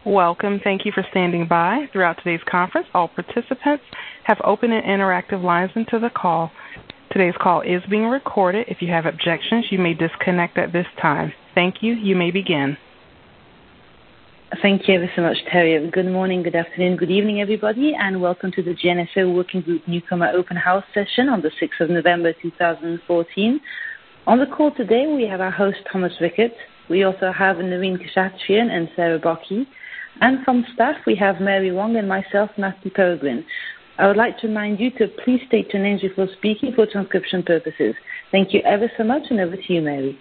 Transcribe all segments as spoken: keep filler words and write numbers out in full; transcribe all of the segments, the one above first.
Welcome. Thank you for standing by. Throughout today's conference, all participants have open and interactive lines into the call. Today's call is being recorded. If you have objections, you may disconnect at this time. Thank you. You may begin. Thank you ever so much, Terry. Good morning, good afternoon, good evening, everybody, and welcome to the G N S O Working Group Newcomer Open House session on the sixth of November two thousand fourteen. On the call today, we have our host, Thomas Rickett. We also have Noreen Kashatrian and Sarah Bocchi. And from staff, we have Mary Wong and myself, Natalie Peregrine. I would like to remind you to please state your names before speaking for transcription purposes. Thank you ever so much, and over to you, Mary.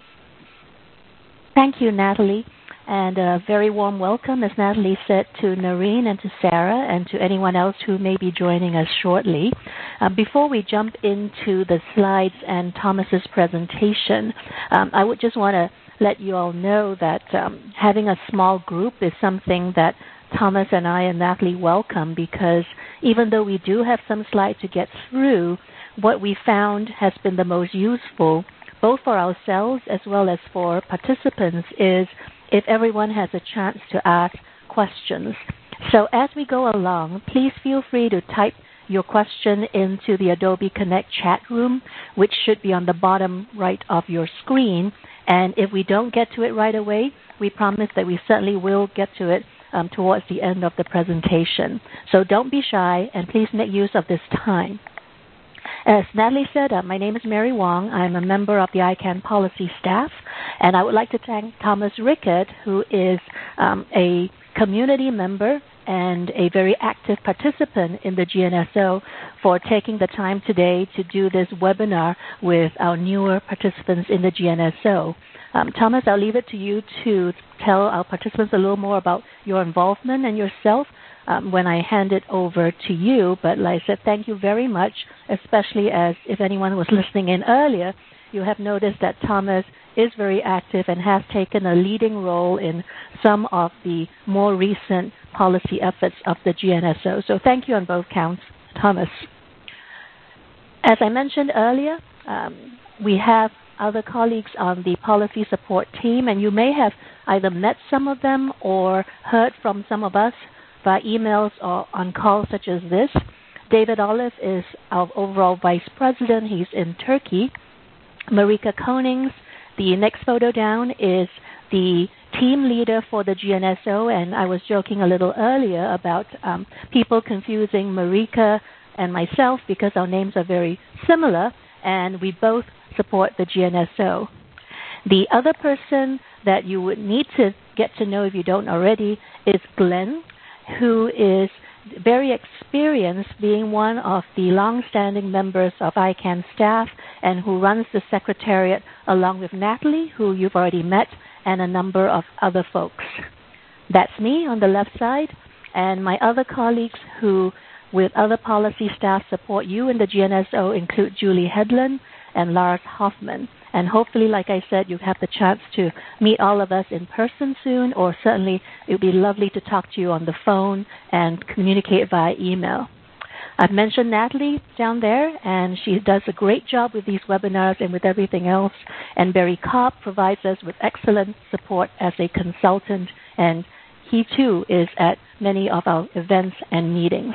Thank you, Natalie, and a very warm welcome, as Natalie said, to Noreen and to Sarah and to anyone else who may be joining us shortly. Uh, before we jump into the slides and Thomas's presentation, um, I would just want to let you all know that um, having a small group is something that Thomas and I and Natalie welcome, because even though we do have some slides to get through, what we found has been the most useful, both for ourselves as well as for participants, is if everyone has a chance to ask questions. So as we go along, please feel free to type your question into the Adobe Connect chat room, which should be on the bottom right of your screen. And if we don't get to it right away, we promise that we certainly will get to it um, towards the end of the presentation. So don't be shy, and please make use of this time. As Natalie said, uh, my name is Mary Wong. I'm a member of the I CANN policy staff, and I would like to thank Thomas Rickett, who is um, a community member and a very active participant in the G N S O, for taking the time today to do this webinar with our newer participants in the G N S O. Um, Thomas, I'll leave it to you to tell our participants a little more about your involvement and yourself um, when I hand it over to you. But like I said, thank you very much, especially as if anyone was listening in earlier, you have noticed that Thomas is very active and has taken a leading role in some of the more recent policy efforts of the G N S O. So thank you on both counts, Thomas. As I mentioned earlier, um, we have other colleagues on the policy support team, and you may have either met some of them or heard from some of us via emails or on calls such as this. David Olive is our overall vice president. He's in Turkey. Marika Konings, the next photo down, is the team leader for the G N S O, and I was joking a little earlier about um, people confusing Marika and myself because our names are very similar, and we both support the G N S O. The other person that you would need to get to know if you don't already is Glenn, who is very experienced, being one of the long-standing members of I CANN staff and who runs the secretariat along with Natalie, who you've already met, and a number of other folks. That's me on the left side, and my other colleagues who, with other policy staff, support you in the G N S O include Julie Headland and Lars Hoffman. And hopefully, like I said, you have the chance to meet all of us in person soon, or certainly it would be lovely to talk to you on the phone and communicate via email. I've mentioned Natalie down there, and she does a great job with these webinars and with everything else. And Barry Cobb provides us with excellent support as a consultant, and he too is at many of our events and meetings.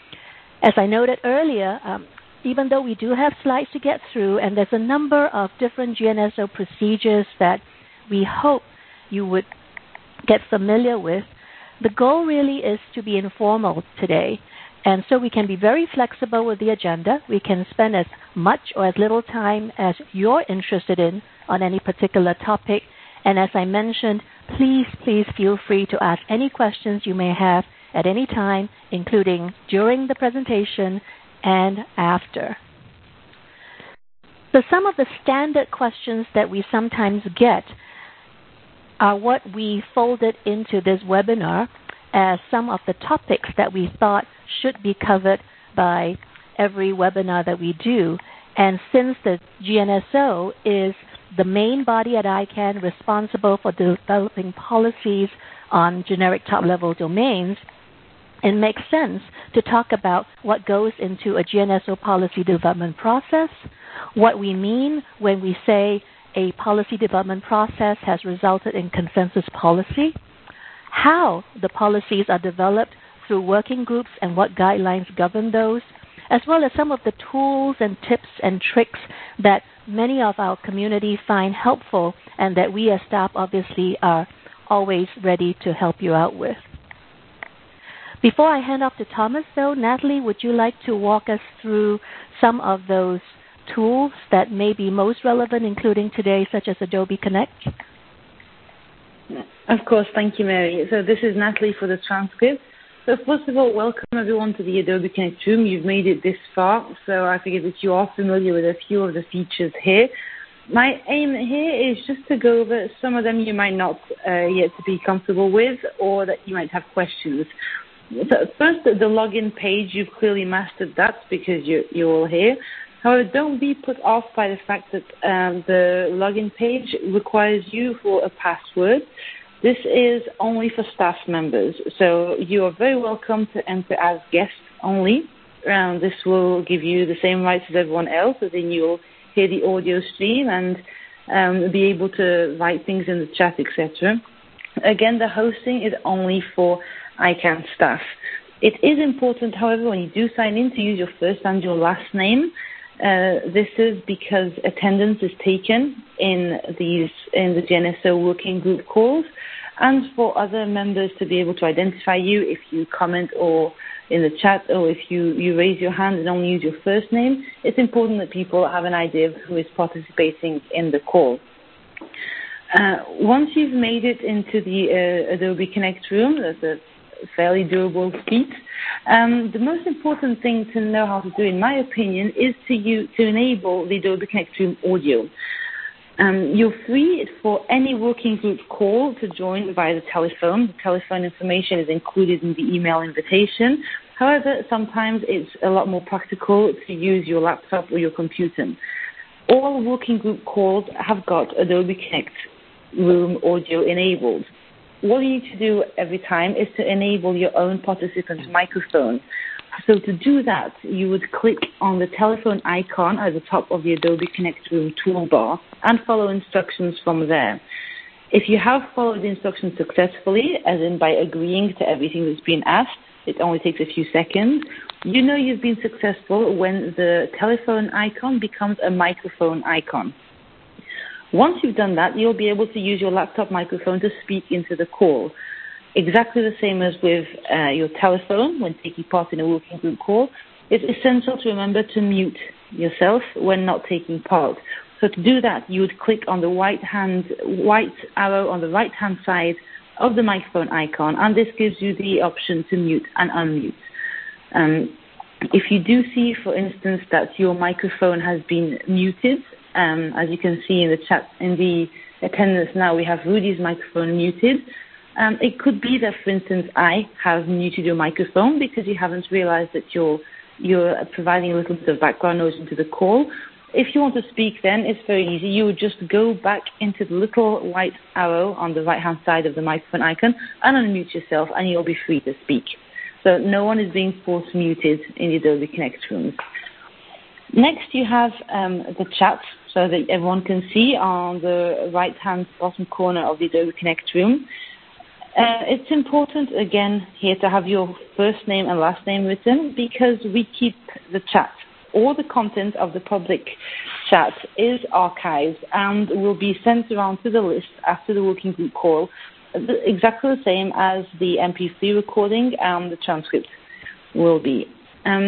As I noted earlier, um, even though we do have slides to get through, and there's a number of different G N S O procedures that we hope you would get familiar with, the goal really is to be informal today. And so we can be very flexible with the agenda. We can spend as much or as little time as you're interested in on any particular topic. And as I mentioned, please, please feel free to ask any questions you may have at any time, including during the presentation and after. So some of the standard questions that we sometimes get are what we folded into this webinar as some of the topics that we thought should be covered by every webinar that we do. And since the G N S O is the main body at I CANN responsible for developing policies on generic top-level domains, it makes sense to talk about what goes into a G N S O policy development process, what we mean when we say a policy development process has resulted in consensus policy, how the policies are developed through working groups and what guidelines govern those, as well as some of the tools and tips and tricks that many of our community find helpful and that we as staff obviously are always ready to help you out with. Before I hand off to Thomas, though, Natalie, would you like to walk us through some of those tools that may be most relevant, including today, such as Adobe Connect? Of course. Thank you, Mary. So this is Natalie for the transcript. So first of all, welcome everyone to the Adobe Connect room. You've made it this far, so I figure that you are familiar with a few of the features here. My aim here is just to go over some of them you might not uh, yet be comfortable with or that you might have questions. So first, the login page, you've clearly mastered that because you're, you're all here. However, don't be put off by the fact that um, the login page requires you for a password. This is only for staff members, so you are very welcome to enter as guests only. Um, this will give you the same rights as everyone else, as in you'll hear the audio stream and um, be able to write things in the chat, et cetera. Again, the hosting is only for I CANN staff. It is important, however, when you do sign in to use your first and your last name. Uh, this is because attendance is taken in these in the G N S O working group calls, and for other members to be able to identify you if you comment or in the chat or if you, you raise your hand and only use your first name. It's important that people have an idea of who is participating in the call. Uh, once you've made it into the uh, Adobe Connect room, that's a fairly doable feat. Um, the most important thing to know how to do, in my opinion, is to use, to enable the Adobe Connect room audio. Um, you're free for any working group call to join via the telephone. The telephone information is included in the email invitation. However, sometimes it's a lot more practical to use your laptop or your computer. All working group calls have got Adobe Connect room audio enabled. What you need to do every time is to enable your own participant's microphone. So to do that, you would click on the telephone icon at the top of the Adobe Connect Room toolbar and follow instructions from there. If you have followed the instructions successfully, as in by agreeing to everything that's been asked, it only takes a few seconds, you know you've been successful when the telephone icon becomes a microphone icon. Once you've done that, you'll be able to use your laptop microphone to speak into the call. Exactly the same as with uh, your telephone when taking part in a working group call. It's essential to remember to mute yourself when not taking part. So to do that, you would click on the white hand, white arrow on the right-hand side of the microphone icon, and this gives you the option to mute and unmute. Um, if you do see, for instance, that your microphone has been muted, Um, as you can see in the chat, in the attendance now, we have Rudy's microphone muted. Um, it could be that, for instance, I have muted your microphone because you haven't realized that you're, you're providing a little bit of background noise into the call. If you want to speak then, it's very easy. You would just go back into the little white arrow on the right-hand side of the microphone icon and unmute yourself, and you'll be free to speak. So no one is being force muted in the Adobe Connect rooms. Next, you have um, the chat, so that everyone can see on the right-hand bottom corner of the Adobe Connect room. Uh, it's important, again, here to have your first name and last name written because we keep the chat. All the content of the public chat is archived and will be sent around to the list after the working group call, exactly the same as the M P three recording and the transcript will be. Um,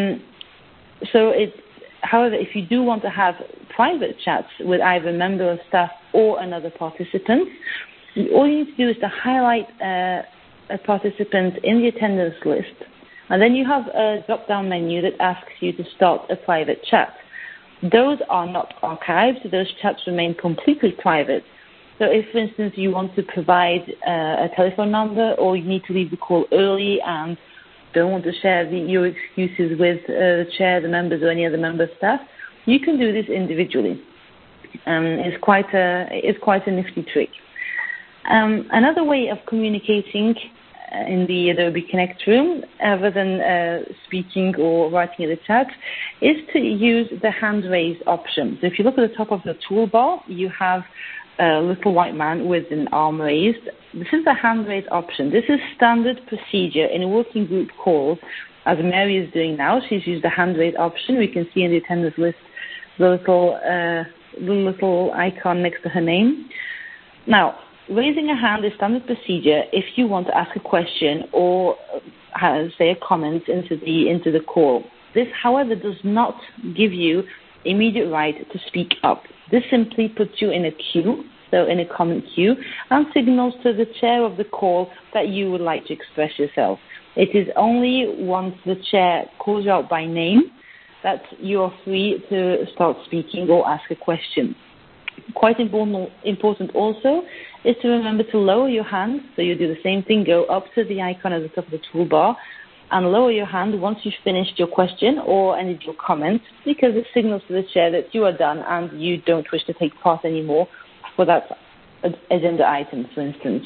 so it's However, if you do want to have private chats with either a member of staff or another participant, all you need to do is to highlight uh, a participant in the attendance list, and then you have a drop-down menu that asks you to start a private chat. Those are not archived. Those chats remain completely private. So if, for instance, you want to provide uh, a telephone number or you need to leave the call early and don't want to share the, your excuses with uh, the chair, the members, or any other member of staff, you can do this individually. Um, it's quite a it's quite a nifty trick. Um, another way of communicating uh, in the Adobe Connect room, other than uh, speaking or writing in the chat, is to use the hand raise option. So if you look at the top of the toolbar, you have a little white man with an arm raised. This is the hand raise option. This is standard procedure in a working group call, as Mary is doing now. She's used the hand raise option. We can see in the attendance list the little, uh, the little icon next to her name. Now, raising a hand is standard procedure if you want to ask a question or uh, say a comment into the into the call. This, however, does not give you immediate right to speak up. This simply puts you in a queue, so in a comment queue, and signals to the chair of the call that you would like to express yourself. It is only once the chair calls you out by name that you are free to start speaking or ask a question. Quite important, important also is to remember to lower your hand. So you do the same thing, go up to the icon at the top of the toolbar and lower your hand once you've finished your question or ended your comment, because it signals to the chair that you are done and you don't wish to take part anymore for that agenda item, for instance.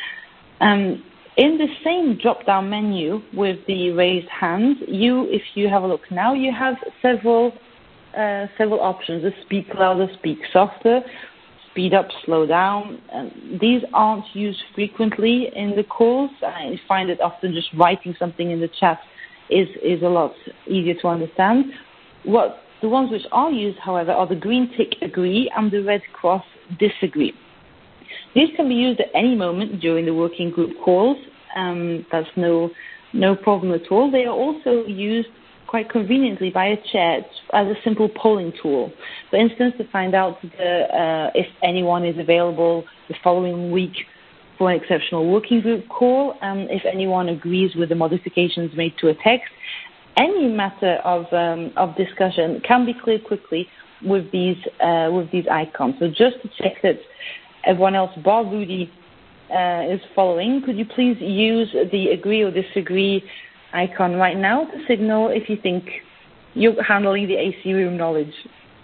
Um, in the same drop-down menu with the raised hand, you, if you have a look now, you have several Uh, several options: the speak louder, speak softer, speed up, slow down. Um, these aren't used frequently in the calls. I find that often just writing something in the chat is, is a lot easier to understand. What the ones which are used, however, are the green tick agree and the red cross disagree. These can be used at any moment during the working group calls. Um, that's no no problem at all. They are also used quite conveniently by a chair as a simple polling tool. For instance, to find out the, uh, if anyone is available the following week for an exceptional working group call, um, if anyone agrees with the modifications made to a text. Any matter of um, of discussion can be cleared quickly with these uh, with these icons. So just to check that everyone else, bar Rudy, uh, is following, could you please use the agree or disagree icon right now to signal if you think you're handling the A C room knowledge.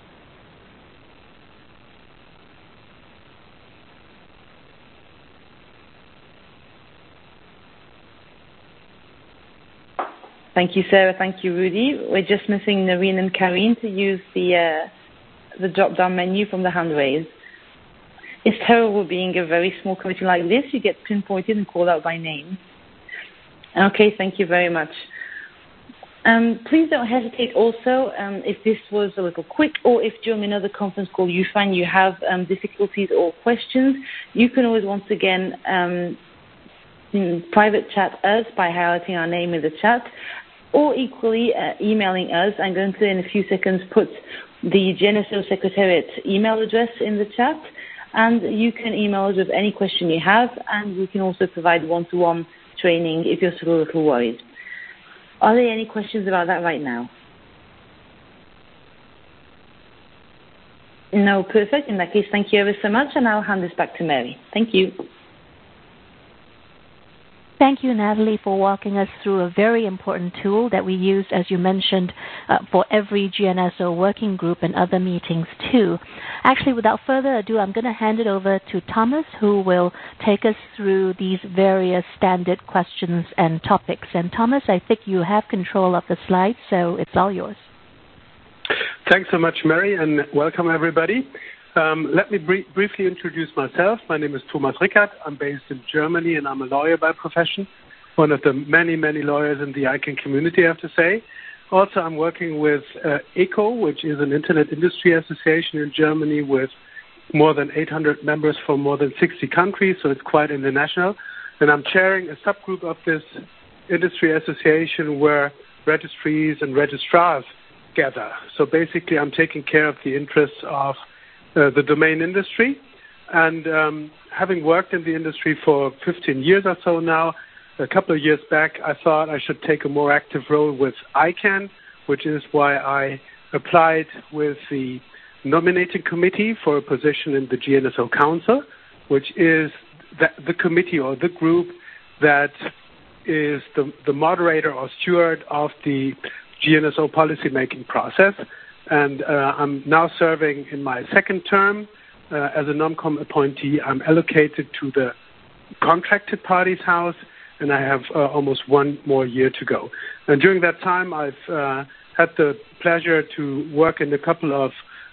Thank you, Sarah. Thank you, Rudy. We're just missing Noreen and Karine to use the uh, the drop-down menu from the hand raise. It's terrible being a very small committee like this. You get pinpointed and called out by name. Okay, thank you very much. Um, please don't hesitate also, um, if this was a little quick or if during another conference call you find you have um, difficulties or questions, you can always once again um, private chat us by highlighting our name in the chat, or equally uh, emailing us. I'm going to in a few seconds put the G N S O Secretariat email address in the chat, and you can email us with any question you have, and we can also provide one-to-one training if you're still a little worried. Are there any questions about that right now? No, perfect. In that case, thank you ever so much, and I'll hand this back to Mary. Thank you. Thank you, Natalie, for walking us through a very important tool that we use, as you mentioned, uh, for every G N S O working group and other meetings, too. Actually, without further ado, I'm going to hand it over to Thomas, who will take us through these various standard questions and topics. And Thomas, I think you have control of the slides, so it's all yours. Thanks so much, Mary, and welcome, everybody. Um, let me br- briefly introduce myself. My name is Thomas Rickert. I'm based in Germany, and I'm a lawyer by profession, one of the many, many lawyers in the I C A N community, I have to say. Also, I'm working with uh, E C O, which is an Internet Industry Association in Germany with more than eight hundred members from more than sixty countries, so it's quite international. And I'm chairing a subgroup of this industry association where registries and registrars gather. So basically, I'm taking care of the interests of Uh, the domain industry, and um, having worked in the industry for fifteen years or so now, a couple of years back, I thought I should take a more active role with I C A N, which is why I applied with the nominating committee for a position in the G N S O Council, which is the, the committee or the group that is the, the moderator or steward of the G N S O policymaking process. And uh, I'm now serving in my second term uh, as a NomCom appointee. I'm allocated to the contracted parties house, and I have uh, almost one more year to go. And during that time, I've uh, had the pleasure to work in a couple of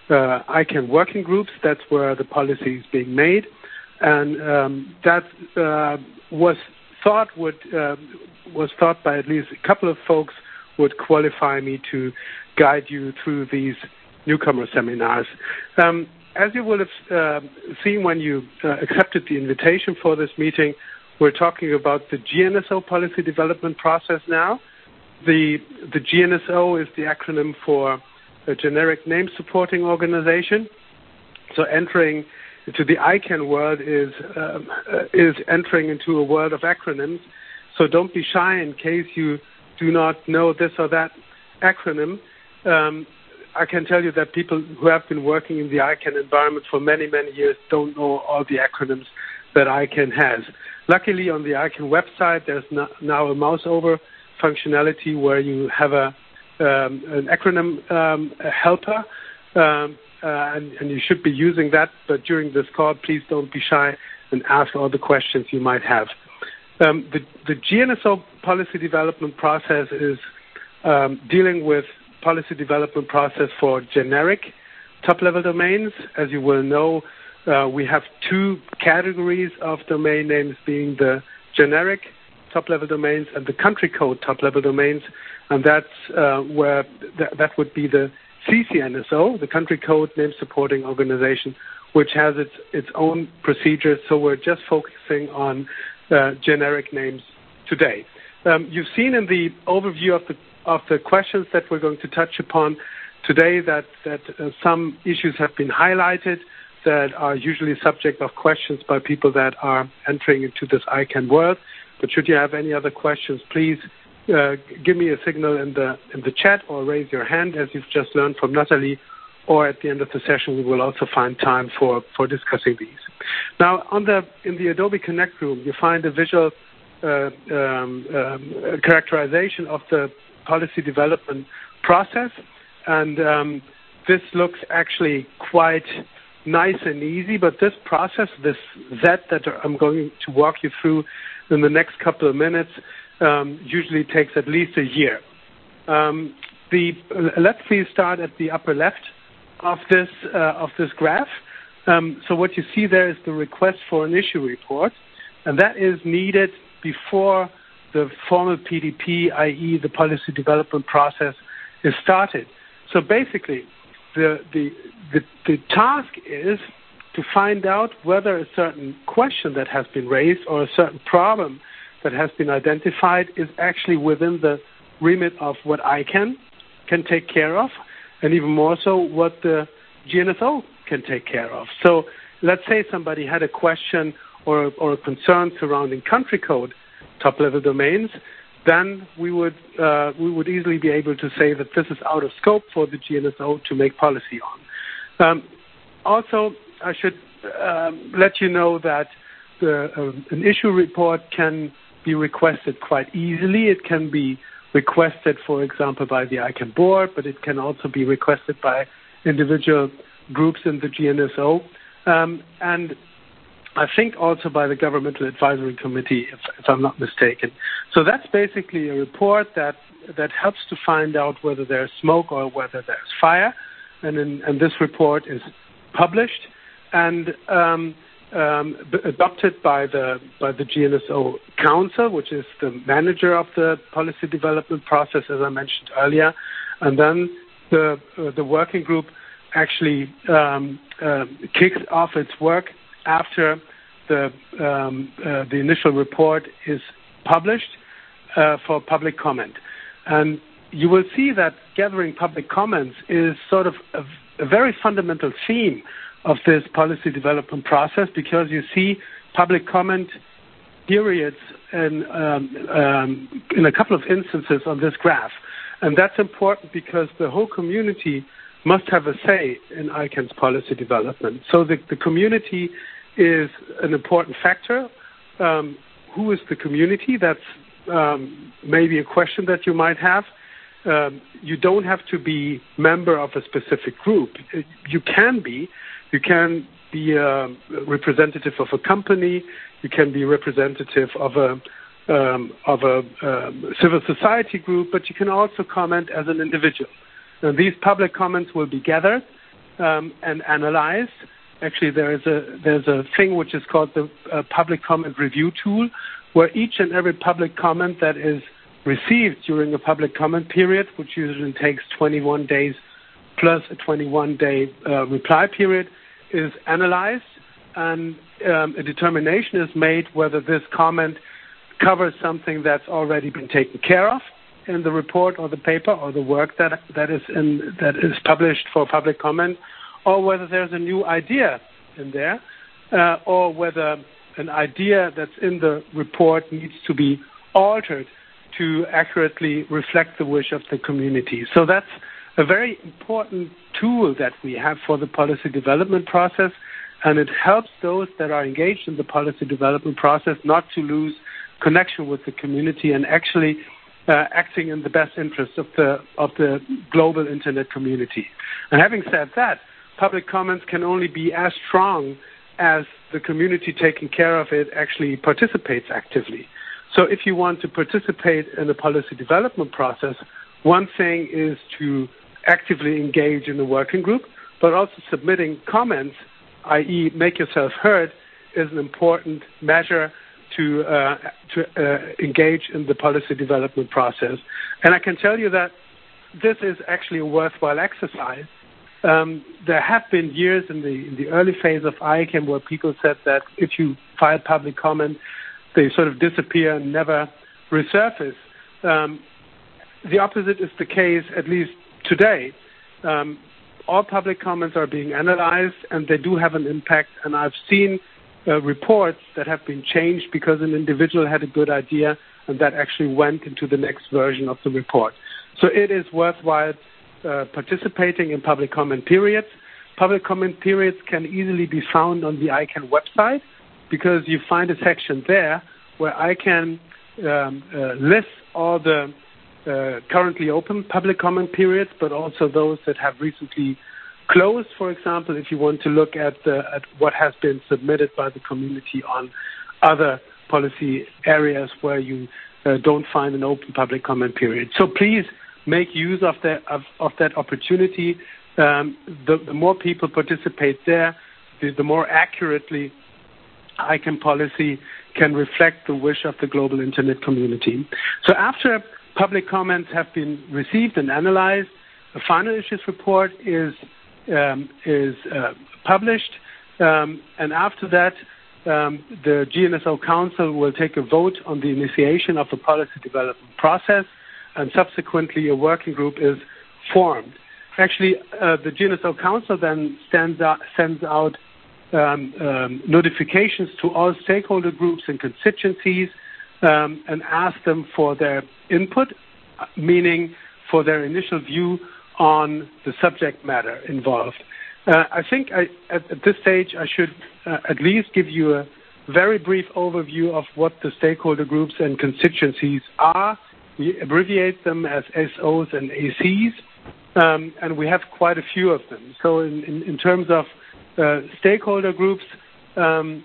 uh, I CAN working groups. That's where the policy is being made. And um, that uh, was thought would uh, was thought by at least a couple of folks would qualify me to guide you through these newcomer seminars. Um, as you will have uh, seen when you uh, accepted the invitation for this meeting, we're talking about the G N S O policy development process now. The, the G N S O is the acronym for a generic name supporting organization. So entering into the I CAN world is, uh, is entering into a world of acronyms. So don't be shy in case you do not know this or that acronym. Um, I can tell you that people who have been working in the I CAN environment for many, many years don't know all the acronyms that I CAN has. Luckily, on the I CAN website, there's now a mouse over functionality where you have a um, an acronym um, a helper, um, uh, and, and you should be using that. But during this call, please don't be shy and ask all the questions you might have. Um, the, the G N S O policy development process is um, dealing with policy development process for generic top-level domains. As you will know, uh, we have two categories of domain names, being the generic top-level domains and the country code top-level domains, and that's uh, where th- that would be the C C N S O, the country code name supporting organization, which has its its own procedures. So we're just focusing on uh, generic names today. Um, you've seen in the overview of the of the questions that we're going to touch upon today that that uh, some issues have been highlighted that are usually subject of questions by people that are entering into this I CAN world. But should you have any other questions, please uh, give me a signal in the in the chat or raise your hand, as you've just learned from Natalie, or at the end of the session we will also find time for, for discussing these. Now, on the in the Adobe Connect room, you find a visual uh, um, um, characterization of the policy development process, and um, this looks actually quite nice and easy, but this process, this Z that I'm going to walk you through in the next couple of minutes, um, usually takes at least a year. Um, the, let's please start at the upper left of this, uh, of this graph. Um, so what you see there is the request for an issue report, and that is needed before the formal P D P, that is the policy development process, is started. So basically, the, the, the, the task is to find out whether a certain question that has been raised or a certain problem that has been identified is actually within the remit of what I CAN can take care of, and even more so what the G N S O can take care of. So let's say somebody had a question or, or a concern surrounding country code top-level domains, then we would uh, we would easily be able to say that this is out of scope for the G N S O to make policy on. Um, also, I should um, let you know that the, uh, an issue report can be requested quite easily. It can be requested, for example, by the I CAN board, but it can also be requested by individual groups in the G N S O. Um, and I think also by the Governmental Advisory Committee, if, if I'm not mistaken. So that's basically a report that, that helps to find out whether there's smoke or whether there's fire. And, in, and this report is published and um, um, adopted by the, by the G N S O Council, which is the manager of the policy development process, as I mentioned earlier. And then the, uh, the working group actually um, uh, kicks off its work after the um, uh, the initial report is published uh, for public comment. And you will see that gathering public comments is sort of a, a very fundamental theme of this policy development process, because you see public comment periods in, um, um, in a couple of instances on this graph. And that's important because the whole community must have a say in I CAN's policy development. So the, the community is an important factor. Um, who is the community? That's um, maybe a question that you might have. Um, you don't have to be member of a specific group. You can be. You can be a representative of a company. You can be representative of a um, of a um, civil society group, but you can also comment as an individual. And these public comments will be gathered um, and analyzed. Actually, there is a there's a thing which is called the uh, public comment review tool, where each and every public comment that is received during a public comment period, which usually takes twenty-one days plus a twenty-one day uh, reply period, is analyzed, and um, a determination is made whether this comment covers something that's already been taken care of in the report or the paper or the work that that is in that is published for public comment, or whether there's a new idea in there, uh, or whether an idea that's in the report needs to be altered to accurately reflect the wish of the community. So that's a very important tool that we have for the policy development process, and it helps those that are engaged in the policy development process not to lose connection with the community and actually uh, acting in the best interest of the of the global internet community. And having said that, public comments can only be as strong as the community taking care of it actually participates actively. So if you want to participate in the policy development process, one thing is to actively engage in the working group, but also submitting comments, that is make yourself heard, is an important measure to uh, to uh, engage in the policy development process. And I can tell you that this is actually a worthwhile exercise. Um, there have been years in the in the early phase of I C A M where people said that if you file public comment, they sort of disappear and never resurface. Um, the opposite is the case, at least today. Um, all public comments are being analyzed, and they do have an impact. And I've seen uh, reports that have been changed because an individual had a good idea, and that actually went into the next version of the report. So it is worthwhile uh, participating in public comment periods. Public comment periods can easily be found on the I C A N website, because you find a section there where I can um, uh, list all the uh, currently open public comment periods, but also those that have recently closed. For example, if you want to look at, the, at what has been submitted by the community on other policy areas where you uh, don't find an open public comment period. So please make use of that, of, of that opportunity. Um, the, the more people participate there, the, the more accurately I C A M policy can reflect the wish of the global internet community. So after public comments have been received and analyzed, a final issues report is um, is uh, published, um, and after that, um, the G N S O Council will take a vote on the initiation of the policy development process, and subsequently a working group is formed. Actually, uh, the G N S O Council then stands out, sends out Um, um, notifications to all stakeholder groups and constituencies um, and ask them for their input, meaning for their initial view on the subject matter involved. Uh, I think I, at, at this stage I should uh, at least give you a very brief overview of what the stakeholder groups and constituencies are. We abbreviate them as S Os and A Cs, um, and we have quite a few of them. So in, in, in terms of Uh, stakeholder groups, um,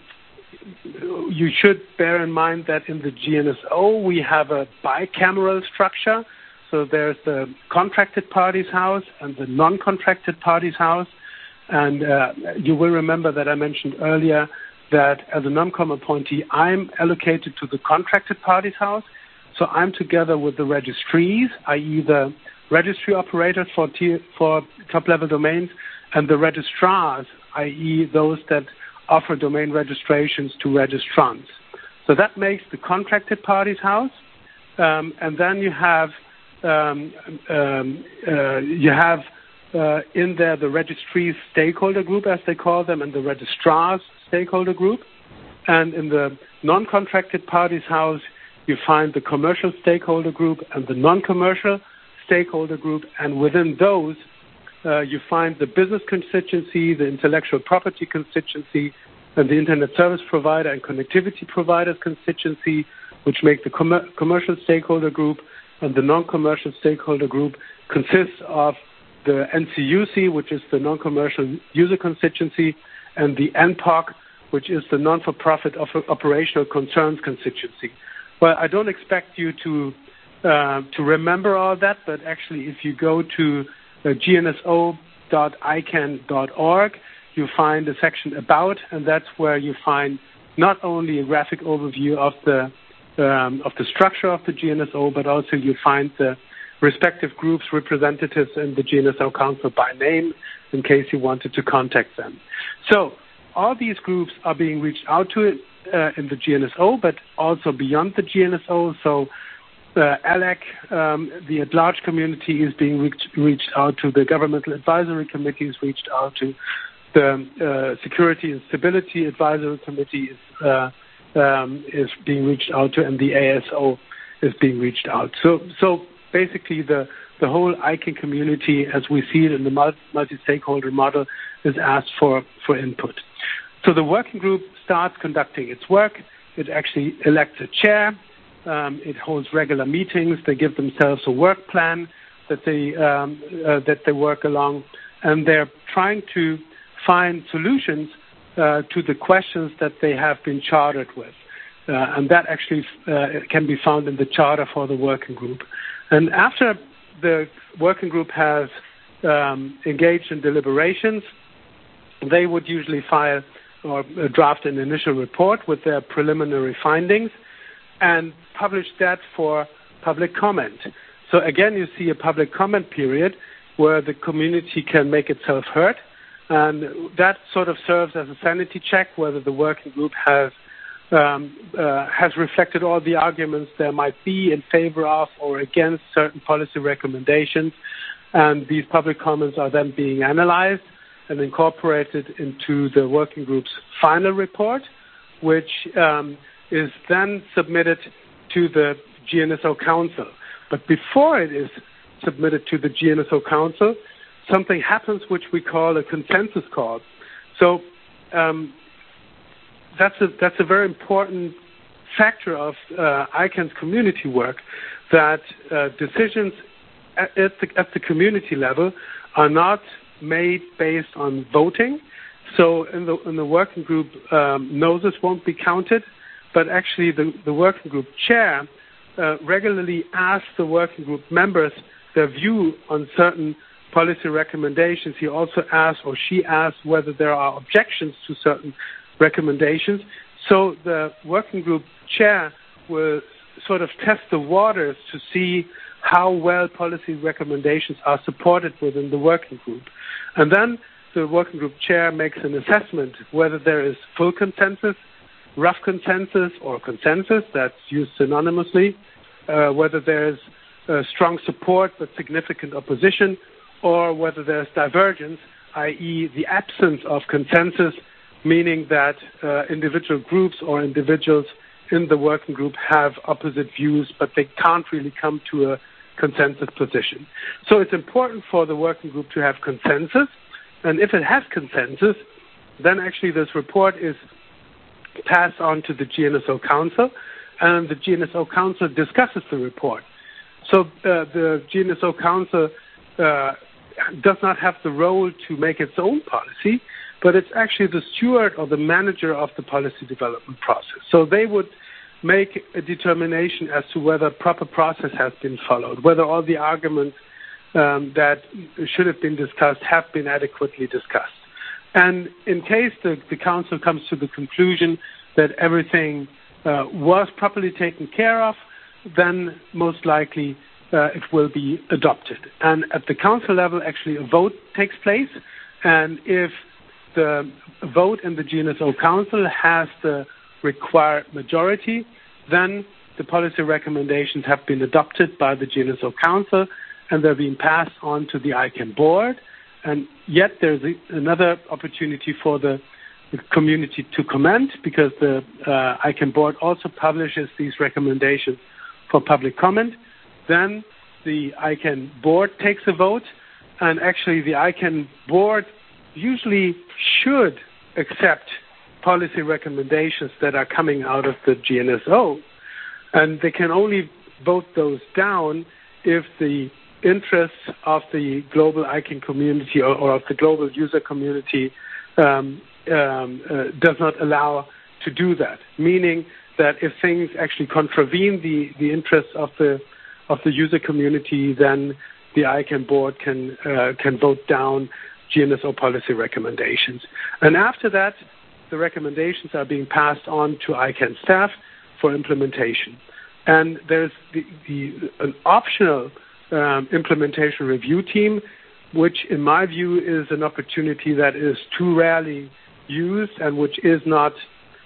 you should bear in mind that in the G N S O we have a bicameral structure. So there's the contracted parties house and the non-contracted parties house. And uh, you will remember that I mentioned earlier that as a NomCom appointee, I'm allocated to the contracted parties house. So I'm together with the registries, that is the registry operators for, tier, for top-level domains, and the registrars, that is those that offer domain registrations to registrants. So that makes the contracted parties house, um, and then you have um, um, uh, you have uh, in there the registries stakeholder group, as they call them, and the registrars stakeholder group. And in the non-contracted parties house, you find the commercial stakeholder group and the non-commercial stakeholder group, and within those, Uh, you find the business constituency, the intellectual property constituency, and the internet service provider and connectivity providers constituency, which make the com- commercial stakeholder group, and the non-commercial stakeholder group consists of the N C U C, which is the non-commercial user constituency, and the N P O C, which is the non-for-profit op- operational concerns constituency. Well, I don't expect you to uh, to remember all that, but actually if you go to Uh, G N S O dot I C A N dot org, you find a section about, and that's where you find not only a graphic overview of the um, of the structure of the G N S O, but also you find the respective groups, representatives in the G N S O Council by name, in case you wanted to contact them. So all these groups are being reached out to uh, in the G N S O, but also beyond the G N S O. So uh, A L E C, um, the at-large community, is being reached, reached out to. The Governmental Advisory Committee is reached out to. The uh, Security and Stability Advisory Committee is, uh, um, is being reached out to, and the A S O is being reached out. So, so basically, the the whole I C A N community, as we see it in the multi-stakeholder model, is asked for for input. So the working group starts conducting its work. It actually elects a chair. Um, it holds regular meetings. They give themselves a work plan that they um, uh, that they work along, and they're trying to find solutions uh, to the questions that they have been chartered with. Uh, and that actually uh, can be found in the charter for the working group. And after the working group has um, engaged in deliberations, they would usually file or draft an initial report with their preliminary findings and publish that for public comment. So again, you see a public comment period where the community can make itself heard. And that sort of serves as a sanity check whether the working group has um, uh, has reflected all the arguments there might be in favor of or against certain policy recommendations. And these public comments are then being analyzed and incorporated into the working group's final report, which um, is then submitted to the G N S O Council. But before it is submitted to the G N S O Council, something happens which we call a consensus call. So um, that's a that's a very important factor of uh, I C A N's community work, that uh, decisions at, at, the, at the community level are not made based on voting. So in the in the working group, um, noses won't be counted, but actually the, the working group chair uh, regularly asks the working group members their view on certain policy recommendations. He also asks, or she asks, whether there are objections to certain recommendations. So the working group chair will sort of test the waters to see how well policy recommendations are supported within the working group. And then the working group chair makes an assessment whether there is full consensus, rough consensus, or consensus, that's used synonymously, uh, whether there's uh, strong support but significant opposition, or whether there's divergence, that is the absence of consensus, meaning that uh, individual groups or individuals in the working group have opposite views, but they can't really come to a consensus position. So it's important for the working group to have consensus, and if it has consensus, then actually this report is passed on to the G N S O Council, and the G N S O Council discusses the report. So uh, the G N S O Council uh, does not have the role to make its own policy, but it's actually the steward or the manager of the policy development process. So they would make a determination as to whether proper process has been followed, whether all the arguments um, that should have been discussed have been adequately discussed. And in case the, the council comes to the conclusion that everything uh, was properly taken care of, then most likely uh, it will be adopted. And at the council level, actually a vote takes place, and if the vote in the G N S O Council has the required majority, then the policy recommendations have been adopted by the G N S O Council, and they're being passed on to the I C A N board. And yet there's a, another opportunity for the, the community to comment, because the uh, I C A N board also publishes these recommendations for public comment. Then the I C A N board takes a vote, and actually the I C A N board usually should accept policy recommendations that are coming out of the G N S O, and they can only vote those down if the interests of the global I C A N community or, or of the global user community um, um, uh, does not allow to do that. Meaning that if things actually contravene the, the interests of the of the user community, then the I C A N board can uh, can vote down G N S O policy recommendations. And after that, the recommendations are being passed on to I CAN staff for implementation. And there's the, the, an optional um, implementation review team, which in my view is an opportunity that is too rarely used and which is not,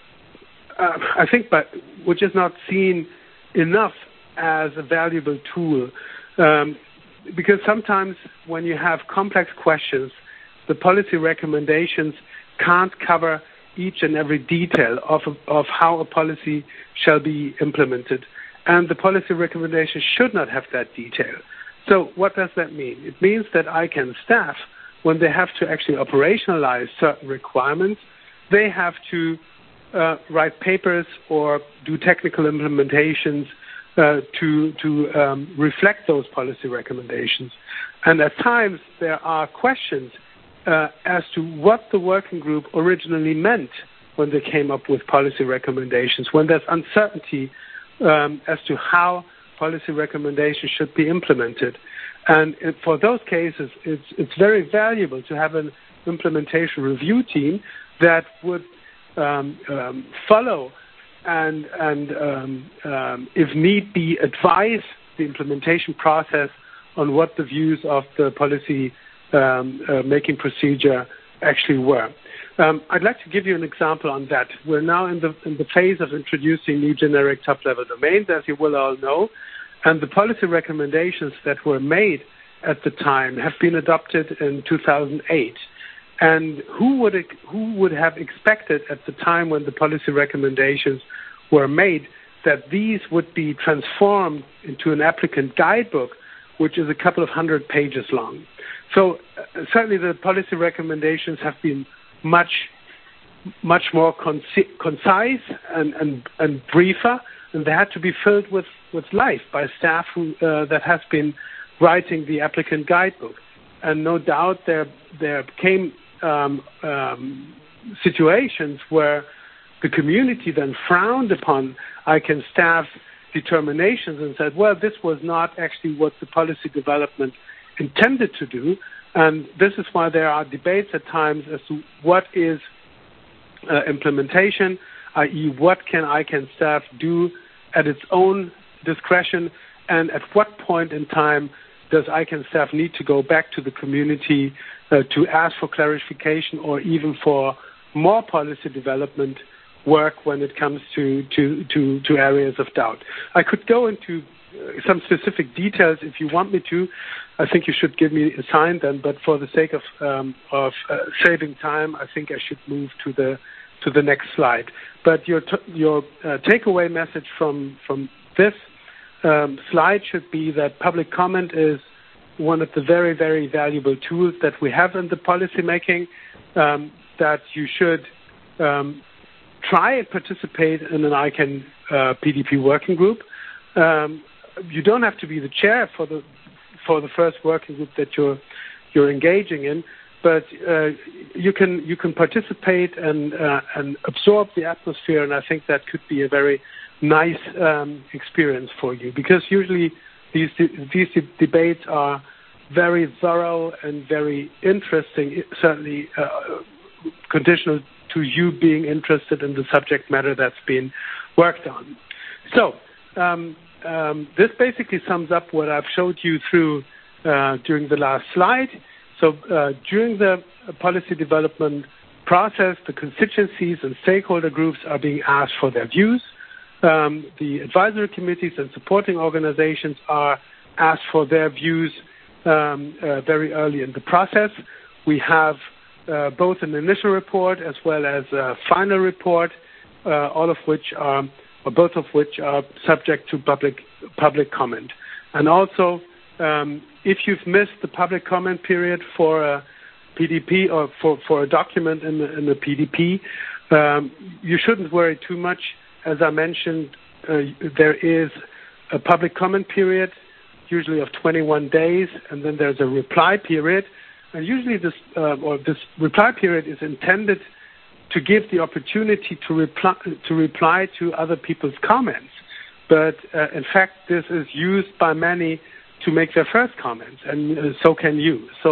uh, I think, but which is not seen enough as a valuable tool. Um, because sometimes when you have complex questions, the policy recommendations can't cover each and every detail of, of how a policy shall be implemented. And the policy recommendations should not have that detail. So what does that mean? It means that I CAN staff, when they have to actually operationalize certain requirements, they have to uh, write papers or do technical implementations uh, to, to um, reflect those policy recommendations. And at times there are questions uh, as to what the working group originally meant when they came up with policy recommendations, when there's uncertainty um, as to how policy recommendations should be implemented. And it, for those cases, it's, it's very valuable to have an implementation review team that would um, um, follow and, and um, um, if need be, advise the implementation process on what the views of the policy um, uh, making procedure actually were. Um, I'd like to give you an example on that. We're now in the, in the phase of introducing new generic top-level domains, as you will all know, and the policy recommendations that were made at the time have been adopted in two thousand eight. And who would who would have expected at the time when the policy recommendations were made that these would be transformed into an applicant guidebook, which is a couple of hundred pages long? So uh, certainly the policy recommendations have been much much more conci- concise and, and, and briefer, and they had to be filled with, with life by staff who, uh, that has been writing the applicant guidebook. And no doubt there there came um, um, situations where the community then frowned upon I CAN staff determinations and said, well, this was not actually what the policy development intended to do. And this is why there are debates at times as to what is uh, implementation, that is what can I CAN staff do at its own discretion, and at what point in time does I CAN staff need to go back to the community uh, to ask for clarification or even for more policy development work when it comes to, to, to, to areas of doubt. I could go into some specific details if you want me to. I think you should give me a sign then, but for the sake of, um, of uh, saving time, I think I should move to the to the next slide. But your t- your uh, takeaway message from from this um, slide should be that public comment is one of the very, very valuable tools that we have in the policy making, um, that you should um, try and participate in an I CAN uh, P D P working group. Um, you don't have to be the chair for the for the first working group that you're you're engaging in, but uh, you can you can participate and uh, and absorb the atmosphere, and I think that could be a very nice um, experience for you, because usually these these debates are very thorough and very interesting, certainly uh, conditional to you being interested in the subject matter that's being worked on. So um, um, this basically sums up what I've showed you through uh, during the last slide. So uh, during the policy development process, the constituencies and stakeholder groups are being asked for their views. Um, the advisory committees and supporting organizations are asked for their views um, uh, very early in the process. We have uh, both an initial report as well as a final report, uh, all of which are, or both of which are subject to public public comment. And also, um, if you've missed the public comment period for a P D P or for, for a document in the, in the P D P, um, you shouldn't worry too much. As I mentioned, uh, there is a public comment period, usually of twenty-one days, and then there's a reply period. And usually this, uh, or this reply period is intended to give the opportunity to reply to, reply to other people's comments. But uh, in fact, this is used by many to make their first comments, and uh, so can you. So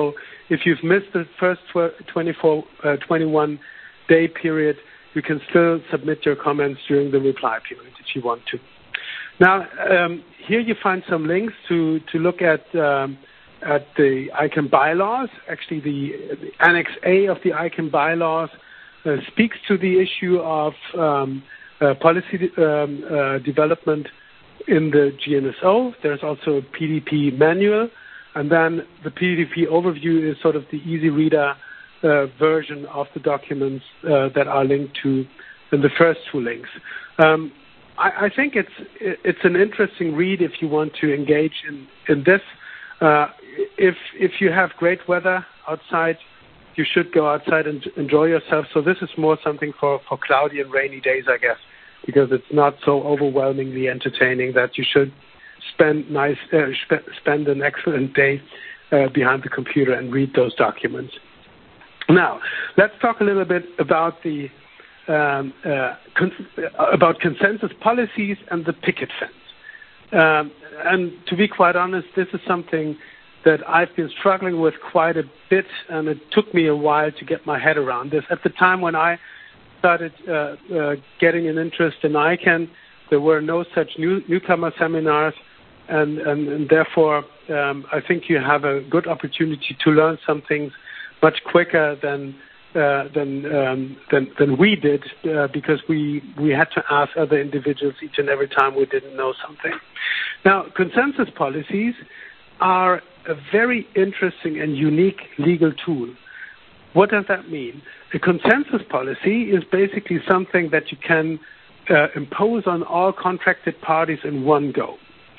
if you've missed the first twenty-four, uh, twenty-one day period, you can still submit your comments during the reply period if you want to. Now, um, here you find some links to, to look at, um, at the I CANN bylaws. Actually, the, the Annex A of the I CANN bylaws uh, speaks to the issue of um, uh, policy um, uh, development in the G N S O. There's also a P D P manual, and then the P D P overview is sort of the easy reader uh, version of the documents uh, that are linked to in the first two links. Um, I, I think it's it's an interesting read if you want to engage in, in this. Uh, if if you have great weather outside, you should go outside and enjoy yourself. So this is more something for, for cloudy and rainy days, I guess, because it's not so overwhelmingly entertaining that you should spend nice uh, sp- spend an excellent day uh, behind the computer and read those documents. Now, let's talk a little bit about the um, uh, con- about consensus policies and the picket fence. Um, and to be quite honest, this is something that I've been struggling with quite a bit, and it took me a while to get my head around this. At the time when I started uh, uh, getting an interest in I CANN, there were no such new, newcomer seminars, and, and, and therefore um, I think you have a good opportunity to learn some things much quicker than uh, than, um, than than we did, uh, because we we had to ask other individuals each and every time we didn't know something. Now, consensus policies are a very interesting and unique legal tool. What does that mean? A consensus policy is basically something that you can uh, impose on all contracted parties in one go.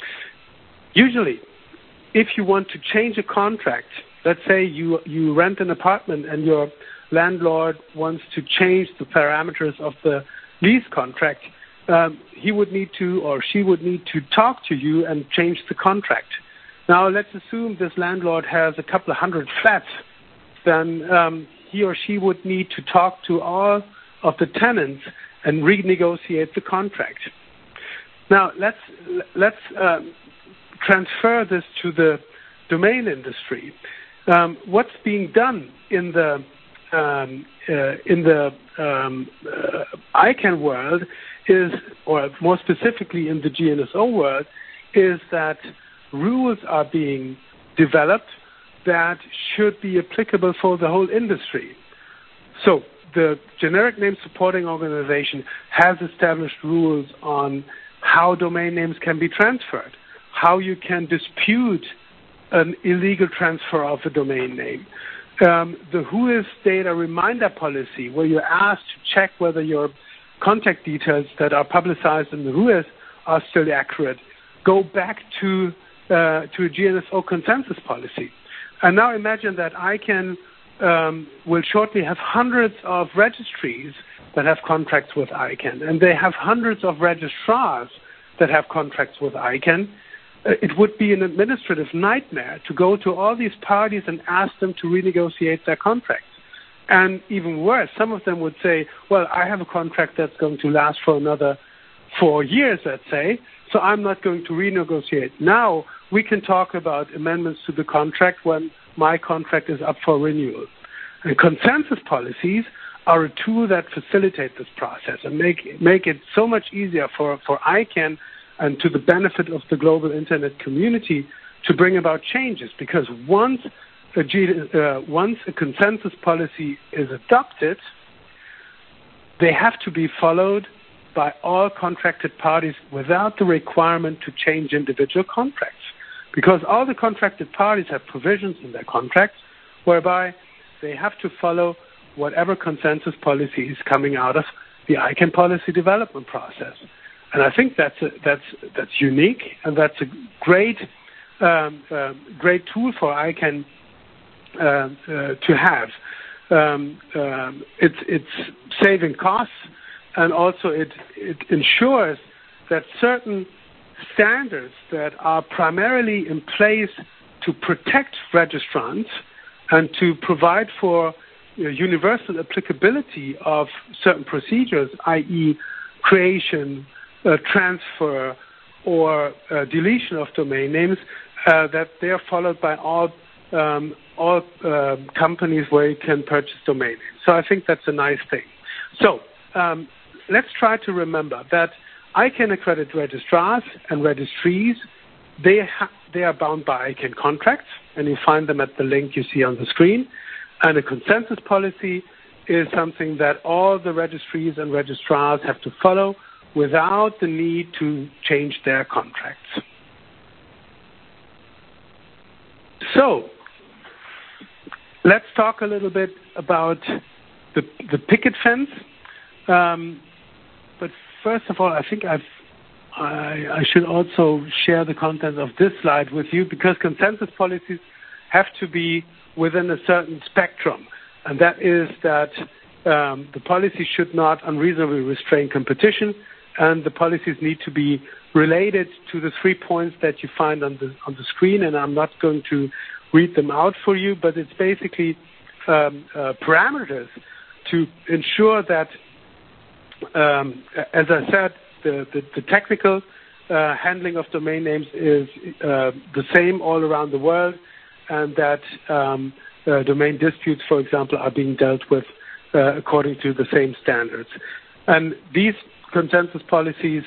Usually, if you want to change a contract, let's say you, you rent an apartment and your landlord wants to change the parameters of the lease contract, um, he would need to, or she would need to talk to you and change the contract. Now, let's assume this landlord has a couple of hundred flats. Then um, he or she would need to talk to all of the tenants and renegotiate the contract. Now, let's let's uh, transfer this to the domain industry. Um, what's being done in the um, uh, in the um, uh, I CANN world is, or more specifically in the G N S O world, is that rules are being developed that should be applicable for the whole industry. So the Generic Name Supporting Organization has established rules on how domain names can be transferred, how you can dispute an illegal transfer of a domain name. Um, the W H O I S data reminder policy, where you're asked to check whether your contact details that are publicized in the W H O I S are still accurate, go back to uh, to a G N S O consensus policy. And now imagine that I CANN um, will shortly have hundreds of registries that have contracts with I CANN, and they have hundreds of registrars that have contracts with I CANN. It would be an administrative nightmare to go to all these parties and ask them to renegotiate their contracts. And even worse, some of them would say, well, I have a contract that's going to last for another four years, let's say, so I'm not going to renegotiate. Now we can talk about amendments to the contract when my contract is up for renewal. And consensus policies are a tool that facilitate this process and make, make it so much easier for, for I CANN and to the benefit of the global internet community to bring about changes, because once a, G, uh, once a consensus policy is adopted, they have to be followed by all contracted parties without the requirement to change individual contracts, because all the contracted parties have provisions in their contracts whereby they have to follow whatever consensus policy is coming out of the I CANN policy development process. And I think that's a, that's that's unique, and that's a great um, uh, great tool for I CANN uh, uh, to have. Um, um, it's it's saving costs, and also it it ensures that certain standards that are primarily in place to protect registrants and to provide for you know, universal applicability of certain procedures, that is, creation, Uh, transfer, or uh, deletion of domain names, uh, that they are followed by all um, all uh, companies where you can purchase domain names. So I think that's a nice thing. So um, let's try to remember that I C A N accredited registrars and registries, they, ha- they are bound by I C A N contracts, and you find them at the link you see on the screen. And a consensus policy is something that all the registries and registrars have to follow without the need to change their contracts. So let's talk a little bit about the, the picket fence. Um, but first of all, I think I've, I, I should also share the content of this slide with you, because consensus policies have to be within a certain spectrum. And that is that um, the policy should not unreasonably restrain competition, and the policies need to be related to the three points that you find on the on the screen. And I'm not going to read them out for you, but it's basically um, uh, parameters to ensure that, um, as I said, the, the, the technical uh, handling of domain names is uh, the same all around the world, and that um, uh, domain disputes, for example, are being dealt with uh, according to the same standards. And these consensus policies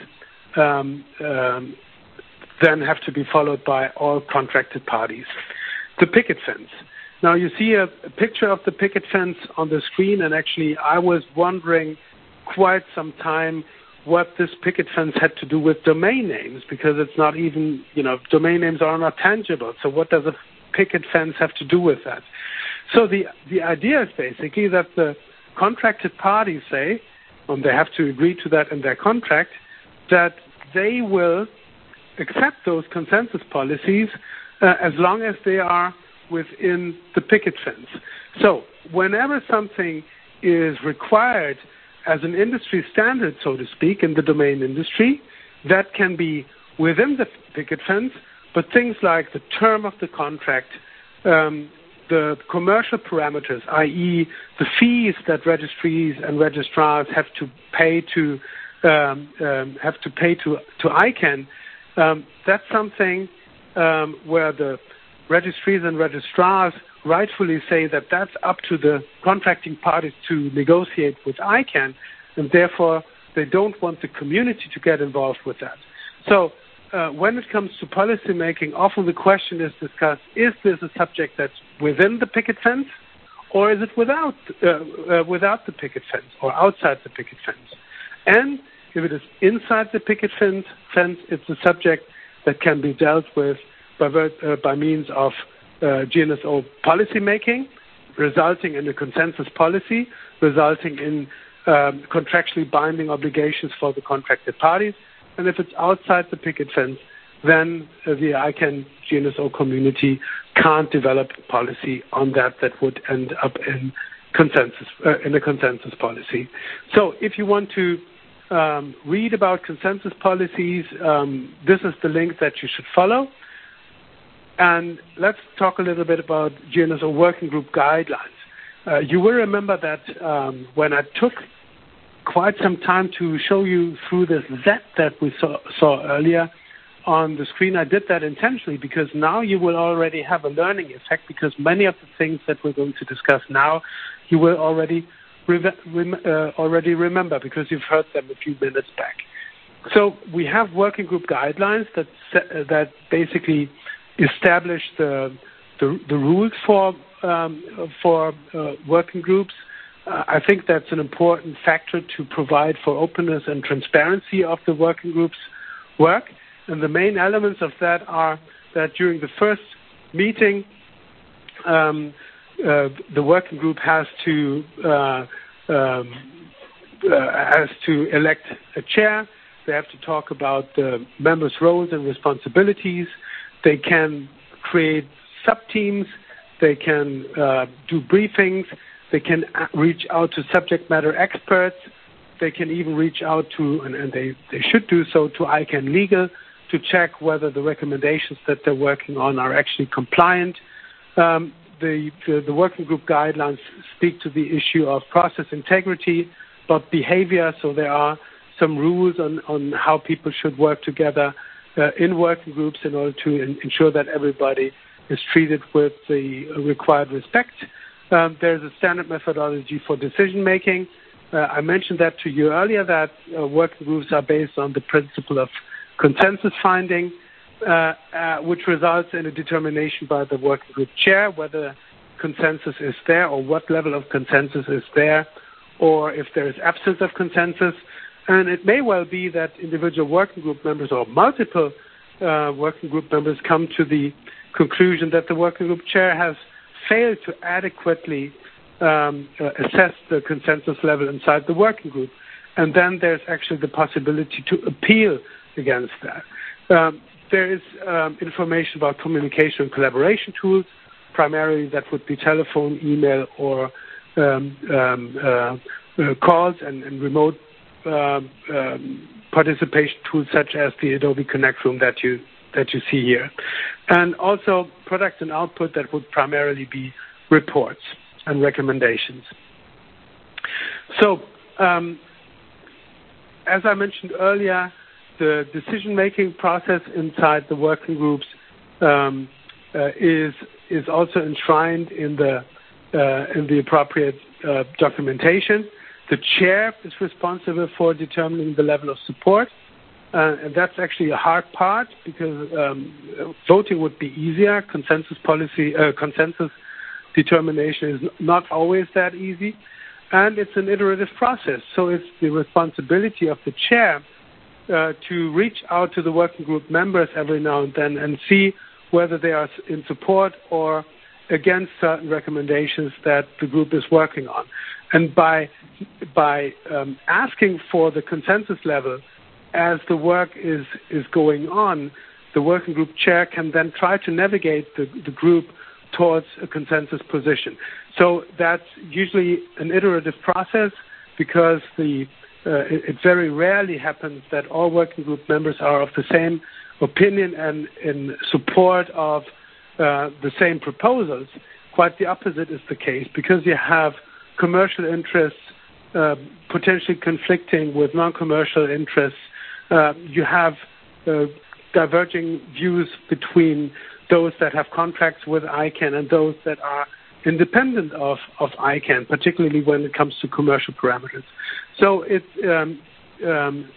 um, um, then have to be followed by all contracted parties. The picket fence. Now you see a, a picture of the picket fence on the screen, and actually I was wondering quite some time what this picket fence had to do with domain names, because it's not even, you know, domain names are not tangible. So what does a picket fence have to do with that? So the, the idea is basically that the contracted parties say, and they have to agree to that in their contract, that they will accept those consensus policies uh, as long as they are within the picket fence. So whenever something is required as an industry standard, so to speak, in the domain industry, that can be within the picket fence, but things like the term of the contract, um, the commercial parameters, that is the fees that registries and registrars have to pay to um, um, have to pay to, to I C A N, um, that's something um, where the registries and registrars rightfully say that that's up to the contracting parties to negotiate with I C A N, and therefore they don't want the community to get involved with that. So uh, when it comes to policy making, often the question is discussed, is this a subject that's within the picket fence, or is it without, uh, uh, without the picket fence or outside the picket fence? And if it is inside the picket fence, fence it's a subject that can be dealt with by, uh, by means of uh, G N S O policy making, resulting in a consensus policy, resulting in um, contractually binding obligations for the contracted parties. And if it's outside the picket fence, then uh, the I C A N G N S O community can't develop policy on that that would end up in consensus uh, in a consensus policy. So if you want to um, read about consensus policies, um, this is the link that you should follow. And let's talk a little bit about G N S O working group guidelines. Uh, you will remember that um, when I took quite some time to show you through this Z that we saw, saw earlier on the screen, I did that intentionally because now you will already have a learning effect, because many of the things that we're going to discuss now you will already re- rem- uh, already remember because you've heard them a few minutes back. So we have working group guidelines that uh, that basically establish the the, the rules for um, for uh, working groups. Uh, I think that's an important factor to provide for openness and transparency of the working group's work. And the main elements of that are that during the first meeting, um, uh, the working group has to uh, um, uh, has to elect a chair. They have to talk about the members' roles and responsibilities. They can create sub-teams. They can uh, do briefings. They can reach out to subject matter experts. They can even reach out to, and, and they, they should do so, to I C A N Legal to check whether the recommendations that they're working on are actually compliant. Um, the, the, the working group guidelines speak to the issue of process integrity, but behavior, so there are some rules on, on how people should work together uh, in working groups in order to in, ensure that everybody is treated with the required respect. Um, there's a standard methodology for decision making. Uh, I mentioned that to you earlier, that uh, working groups are based on the principle of consensus finding, uh, uh, which results in a determination by the working group chair whether consensus is there or what level of consensus is there, or if there is absence of consensus. And it may well be that individual working group members or multiple uh, working group members come to the conclusion that the working group chair has failed to adequately um, uh, assess the consensus level inside the working group. And then there's actually the possibility to appeal against that. Um, there is um, information about communication and collaboration tools. Primarily that would be telephone, email, or um, um, uh, uh, calls and, and remote um, um, participation tools such as the Adobe Connect Room that you that you see here. And also product and output that would primarily be reports and recommendations. So um, as I mentioned earlier, the decision-making process inside the working groups um, uh, is is also enshrined in the uh, in the appropriate uh, documentation. The chair is responsible for determining the level of support, uh, and that's actually a hard part because um, voting would be easier. Consensus policy, uh, consensus determination is not always that easy, and it's an iterative process. So it's the responsibility of the chair uh, to reach out to the working group members every now and then and see whether they are in support or against certain recommendations that the group is working on. And by by um, asking for the consensus level as the work is, is going on, the working group chair can then try to navigate the, the group towards a consensus position. So that's usually an iterative process because the uh, it, it very rarely happens that all working group members are of the same opinion and in support of uh, the same proposals. Quite the opposite is the case because you have commercial interests uh, potentially conflicting with non-commercial interests. Uh, you have uh, diverging views between those that have contracts with I CANN and those that are independent of, of I CANN, particularly when it comes to commercial parameters. So it, um, um,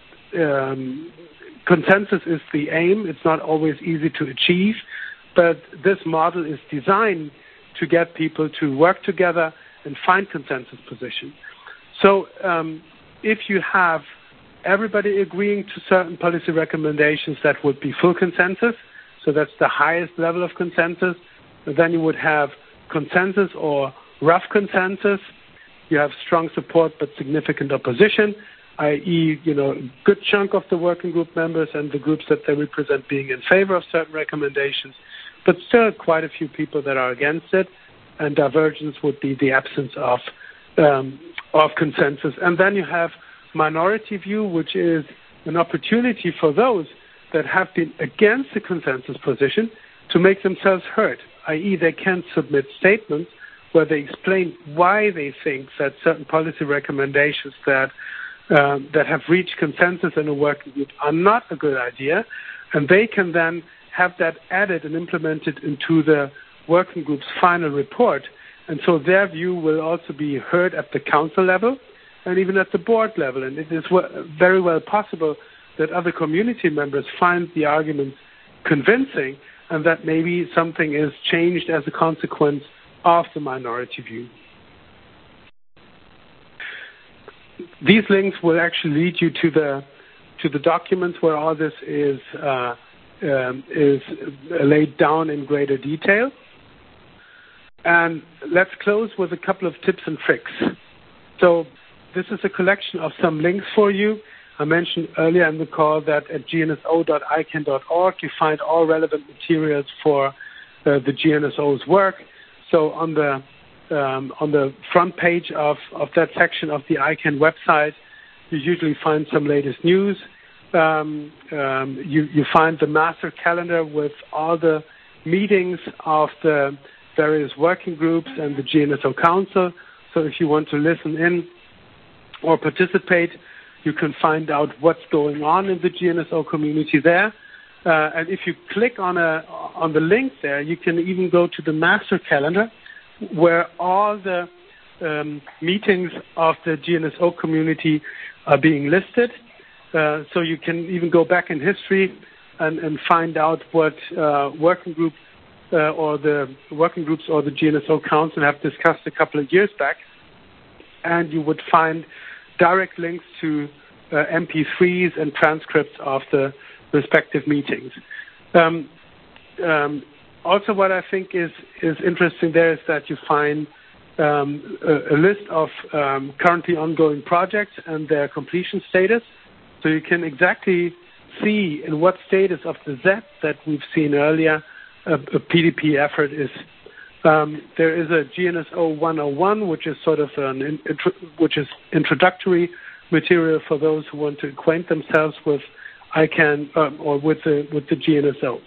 um, consensus is the aim. It's not always easy to achieve, but this model is designed to get people to work together and find consensus positions. So um, if you have everybody agreeing to certain policy recommendations, that would be full consensus. So that's the highest level of consensus. And then you would have consensus or rough consensus. You have strong support but significant opposition, that is, you know, a good chunk of the working group members and the groups that they represent being in favor of certain recommendations, but still quite a few people that are against it. And divergence would be the absence of um, of consensus. And then you have minority view, which is an opportunity for those that have been against the consensus position to make themselves heard, that is they can submit statements where they explain why they think that certain policy recommendations that um, that have reached consensus in a working group are not a good idea, and they can then have that added and implemented into the working group's final report. And so their view will also be heard at the council level and even at the board level. And it is very well possible that other community members find the arguments convincing and that maybe something is changed as a consequence of the minority view. These links will actually lead you to the to the documents where all this is uh, um, is laid down in greater detail. And let's close with a couple of tips and tricks. So this is a collection of some links for you. I mentioned earlier in the call that at G N S O dot I CANN dot org you find all relevant materials for uh, the G N S O's work. So on the um, on the front page of, of that section of the I CANN website, you usually find some latest news. Um, um, you, you find the master calendar with all the meetings of the various working groups and the G N S O Council. So if you want to listen in or participate, you can find out what's going on in the G N S O community there. Uh, and if you click on a on the link there, you can even go to the master calendar, where all the um, meetings of the G N S O community are being listed. Uh, so you can even go back in history and, and find out what uh, working group uh, or the working groups or the G N S O Council have discussed a couple of years back. And you would find direct links to uh, M P threes and transcripts of the respective meetings. Um, um, also, what I think is, is interesting there is that you find um, a, a list of um, currently ongoing projects and their completion status. So you can exactly see in what status of the Z that we've seen earlier a, a P D P effort is. Um, there is a G N S O one oh one, which is sort of an intro, which is introductory material for those who want to acquaint themselves with I CANN um, or with the with the G N S O.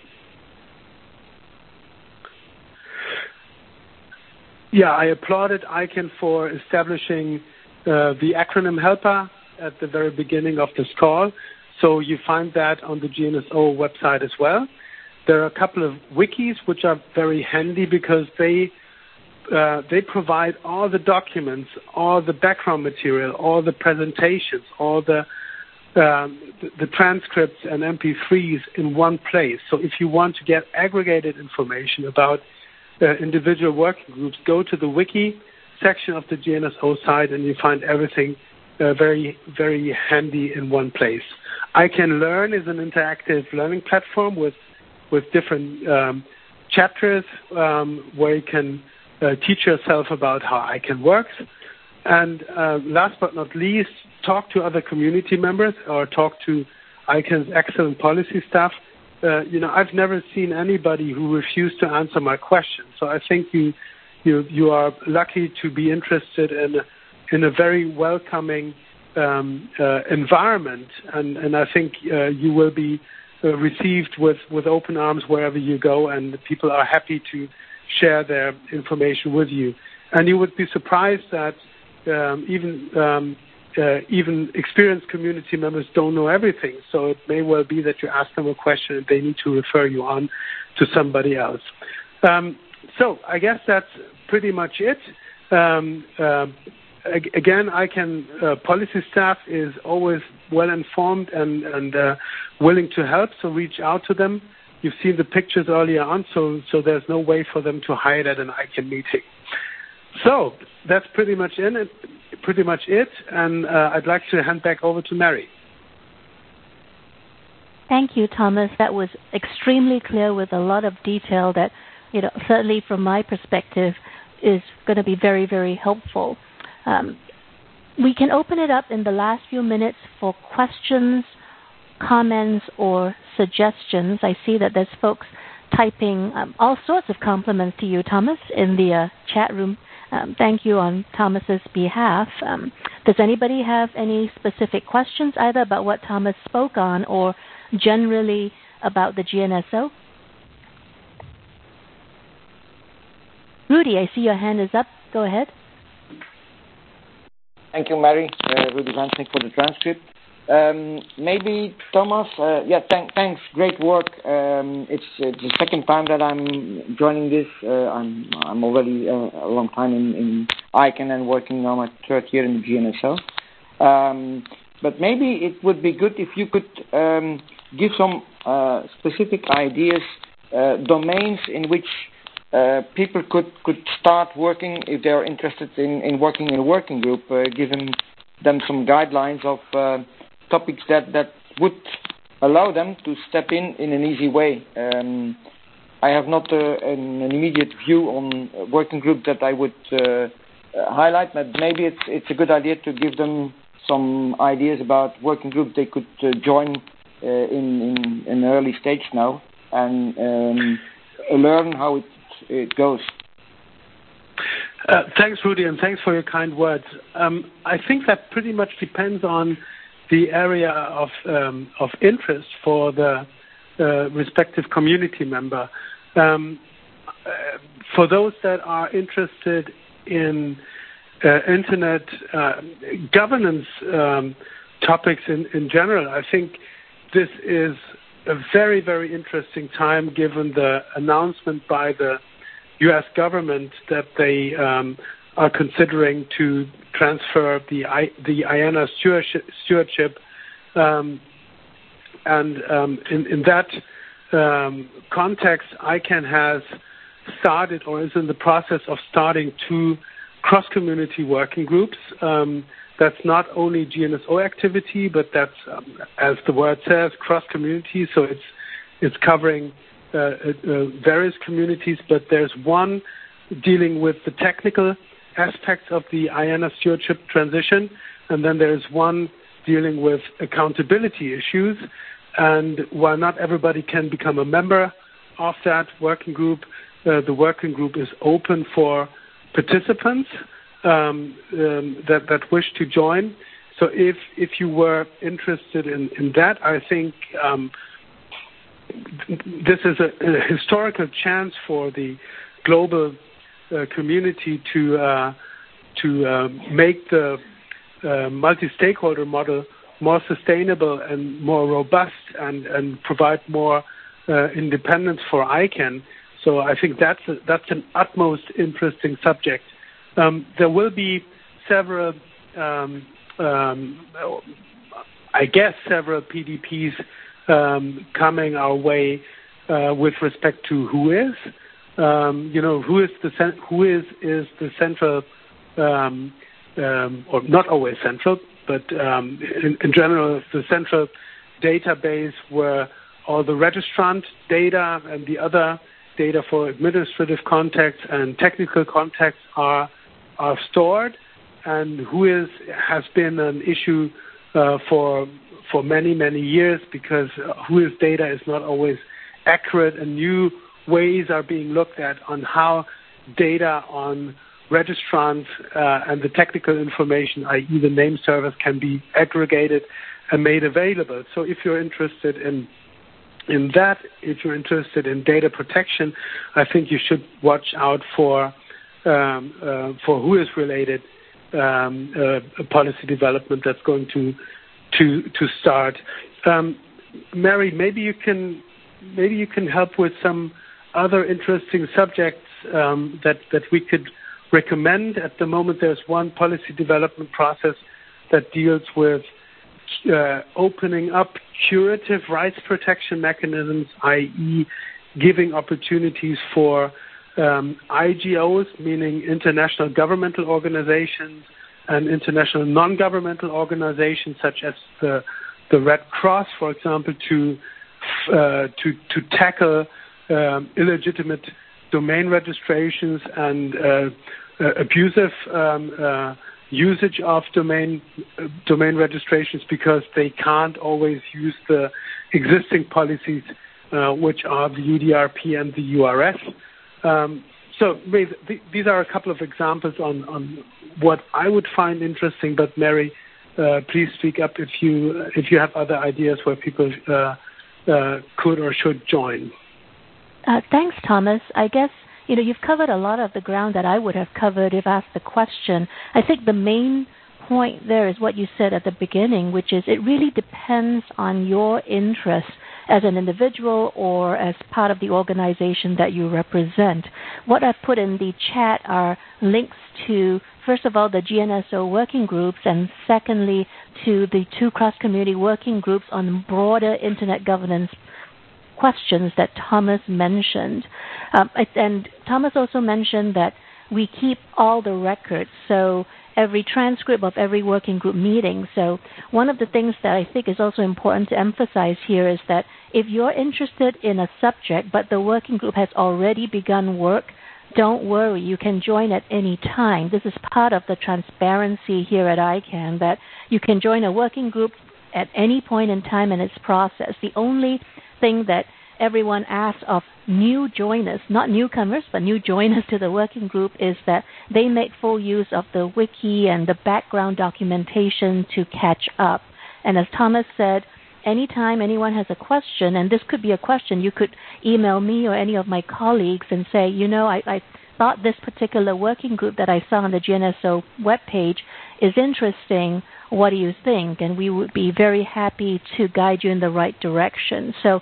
Yeah, I applauded I CANN for establishing uh, the acronym helper at the very beginning of this call. So you find that on the G N S O website as well. There are a couple of wikis which are very handy because they uh, they provide all the documents, all the background material, all the presentations, all the um, the, the transcripts and M P threes in one place. So if you want to get aggregated information about uh, individual working groups, go to the wiki section of the G N S O site and you find everything uh, very, very handy in one place. I CANN Learn is an interactive learning platform with with different um, chapters um, where you can uh, teach yourself about how I CANN works. And uh, last but not least, talk to other community members or talk to I CANN's excellent policy staff. Uh, you know, I've never seen anybody who refused to answer my questions. So I think you you you are lucky to be interested in in a very welcoming um, uh, environment, and and I think uh, you will be Uh, received with, with open arms wherever you go, and people are happy to share their information with you. And you would be surprised that um, even um, uh, even experienced community members don't know everything. So it may well be that you ask them a question and they need to refer you on to somebody else. Um, so I guess that's pretty much it. Um, uh, Again, I CANN uh, policy staff is always well informed and, and uh, willing to help, so reach out to them. You've seen the pictures earlier on, so, so there's no way for them to hide at an I CANN meeting. So that's pretty much in it, pretty much it, and uh, I'd like to hand back over to Mary. Thank you, Thomas. That was extremely clear with a lot of detail that, you know, certainly from my perspective is going to be very, very helpful. Um, we can open it up in the last few minutes for questions, comments, or suggestions. I see that there's folks typing um, all sorts of compliments to you, Thomas, in the uh, chat room. Um, thank you on Thomas's behalf. Um, does anybody have any specific questions either about what Thomas spoke on or generally about the G N S O? Rudy, I see your hand is up. Go ahead. Thank you, Mary. Uh, Rudy Vansnick for the transcript. Um, maybe Thomas, uh, yeah, th- thanks, great work. Um, it's, it's the second time that I'm joining this. Uh, I'm I'm already uh, a long time in, in I CANN and working now my third year in the G N S O. Um, but maybe it would be good if you could um, give some uh, specific ideas, uh, domains in which Uh, people could, could start working if they're interested in, in working in a working group, uh, giving them some guidelines of uh, topics that, that would allow them to step in in an easy way. Um, I have not uh, an, an immediate view on a working group that I would uh, uh, highlight, but maybe it's, it's a good idea to give them some ideas about working groups they could uh, join uh, in, in, in an early stage now and um, learn how it it goes. Uh, thanks, Rudy, and thanks for your kind words. Um, I think that pretty much depends on the area of um, of interest for the uh, respective community member. Um, uh, for those that are interested in uh, internet uh, governance um, topics in, in general, I think this is a very, very interesting time given the announcement by the U S government that they um, are considering to transfer the I, the I A N A stewardship. stewardship um, and um, in, in that um, context, I C A N has started or is in the process of starting two cross-community working groups. Um, that's not only G N S O activity, but that's, um, as the word says, cross-community. So it's it's covering uh, uh, various communities, but there's one dealing with the technical aspects of the I A N A stewardship transition, and then there's one dealing with accountability issues. And while not everybody can become a member of that working group, uh, the working group is open for participants um, um, that, that wish to join. So if if you were interested in, in that, I think um, this is a, a historical chance for the global uh, community to uh, to uh, make the uh, multi-stakeholder model more sustainable and more robust and, and provide more uh, independence for I C A N. So I think that's a, that's an utmost interesting subject. Um, there will be several, um, um, I guess, several P D Ps um, coming our way uh, with respect to who is, um, you know, who is the cent- who is is the central, um, um, or not always central, but um, in, in general, the central database where all the registrant data and the other data for administrative contacts and technical contacts are are stored, and who is has been an issue uh, for for many many years because who is data is not always accurate, and new ways are being looked at on how data on registrants uh, and the technical information, that is the name service, can be aggregated and made available. So if you're interested in in that, if you're interested in data protection, I think you should watch out for um, uh, for who is related um, uh, a policy development that's going to to to start. Um, Mary, maybe you can maybe you can help with some other interesting subjects um, that that we could recommend. At the moment, there's one policy development process that deals with uh, opening up curative rights protection mechanisms, that is giving opportunities for um, I G Os, meaning international governmental organizations and international non-governmental organizations such as the, the Red Cross, for example, to uh, to, to tackle um, illegitimate domain registrations and uh, uh, abusive um, uh, usage of domain uh, domain registrations because they can't always use the existing policies, uh, which are the U D R P and the U R S. Um, so th- these are a couple of examples on, on what I would find interesting. But Mary, uh, please speak up if you if you have other ideas where people uh, uh, could or should join. Uh, thanks, Thomas. I guess, you know, you've covered a lot of the ground that I would have covered if asked the question. I think the main point there is what you said at the beginning, which is it really depends on your interest as an individual or as part of the organization that you represent. What I've put in the chat are links to, first of all, the G N S O working groups, and secondly, to the two cross-community working groups on broader Internet governance questions that Thomas mentioned. Um, and Thomas also mentioned that we keep all the records, so every transcript of every working group meeting. So one of the things that I think is also important to emphasize here is that if you're interested in a subject but the working group has already begun work, don't worry, you can join at any time. This is part of the transparency here at I C A N, that you can join a working group at any point in time in its process. The only thing that everyone asks of new joiners, not newcomers, but new joiners to the working group, is that they make full use of the wiki and the background documentation to catch up. And as Thomas said, anytime anyone has a question, and this could be a question, you could email me or any of my colleagues and say, you know, I, I thought this particular working group that I saw on the G N S O webpage is interesting. What do you think? And we would be very happy to guide you in the right direction. So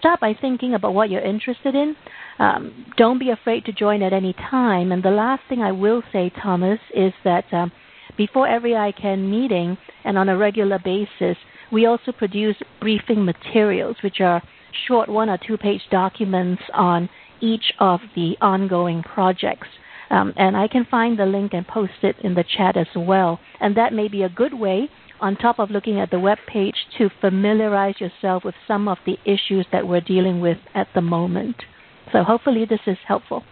start by thinking about what you're interested in. Um, don't be afraid to join at any time. And the last thing I will say, Thomas, is that um, before every I CAN meeting and on a regular basis, we also produce briefing materials, which are short one or two page documents on each of the ongoing projects. Um, and I can find the link and post it in the chat as well. And that may be a good way, on top of looking at the web page, to familiarize yourself with some of the issues that we're dealing with at the moment. So hopefully this is helpful.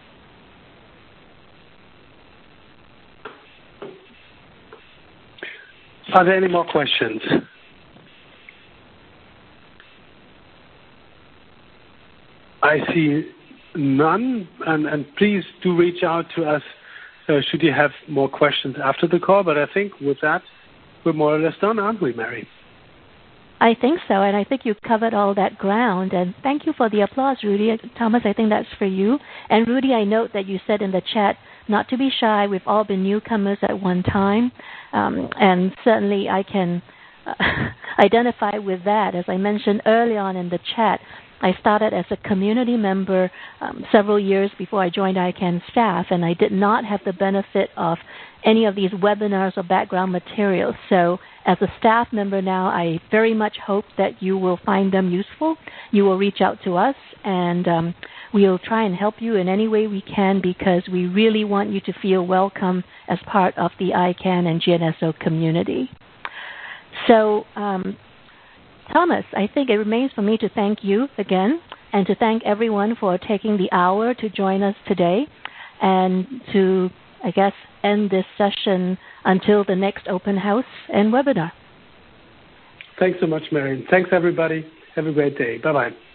Are there any more questions? I see none, and, and please do reach out to us uh, should you have more questions after the call. But I think with that, we're more or less done, aren't we, Mary? I think so, and I think you covered all that ground. And thank you for the applause, Rudy. Thomas, I think that's for you. And Rudy, I note that you said in the chat not to be shy. We've all been newcomers at one time, um, and certainly I can uh, identify with that. As I mentioned early on in the chat, I started as a community member um, several years before I joined I CAN staff, and I did not have the benefit of any of these webinars or background materials. So as a staff member now, I very much hope that you will find them useful. You will reach out to us, and um, we'll try and help you in any way we can, because we really want you to feel welcome as part of the I CAN and G N S O community. So, um, Thomas, I think it remains for me to thank you again, and to thank everyone for taking the hour to join us today, and to, I guess, end this session until the next open house and webinar. Thanks so much, Mary. Thanks, everybody. Have a great day. Bye-bye.